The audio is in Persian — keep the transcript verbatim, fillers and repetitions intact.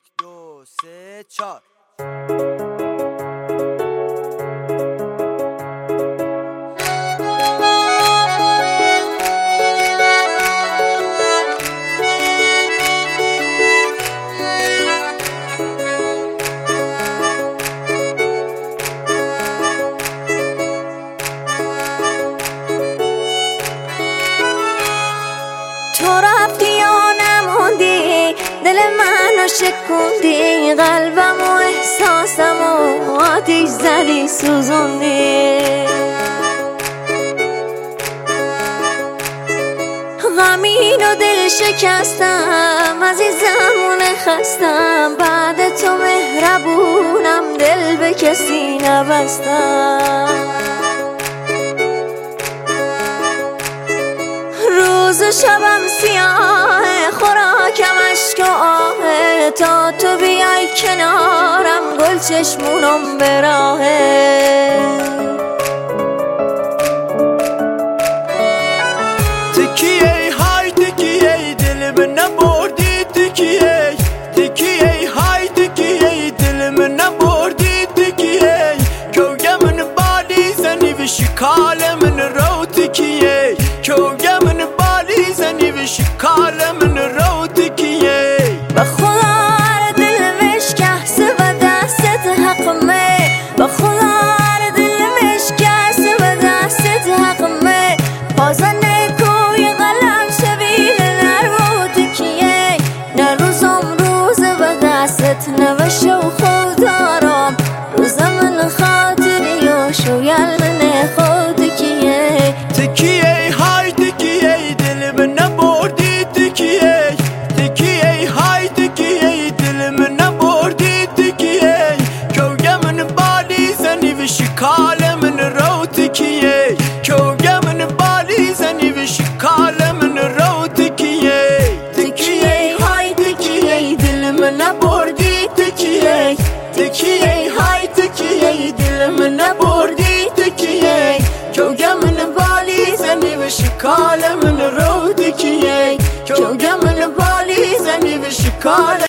دو سه چار. تو رفتی یا نموندی، دل منو شکوندی، قلبم و احساسم و آتیش زدی سوزوندی. غمین و دل شکستم، عزیزمونه خستم، بعد تو مهربونم، دل به کسی نبستم. روز و شبم سیاه، خوراکم اشک و آهه، تا تو بیای کنارم گل چشمونم به راهه. تکیه های تکیه دل من نبردی، تکیه تکیه های تکیه دل من نبردی، تکیه کوگه من بالی زنی و شکال من رو، تکیه کوگه من بالی زنی و شکال من رو، تکیه به خدا دل مشکست و دستت حقمه، به خدا دل مشکست و دستت حقمه. بازن کوی قلم شبیه نرو تکیه، نه روزم روز و دستت نوشو خودارم، روز من خاطری و شویل من خود تکیه. تکیه های تکیه دل من نبردی، تکیه تکیه های تکیه دل من نبردی، تکیه کوگه من بالی زنی و شکار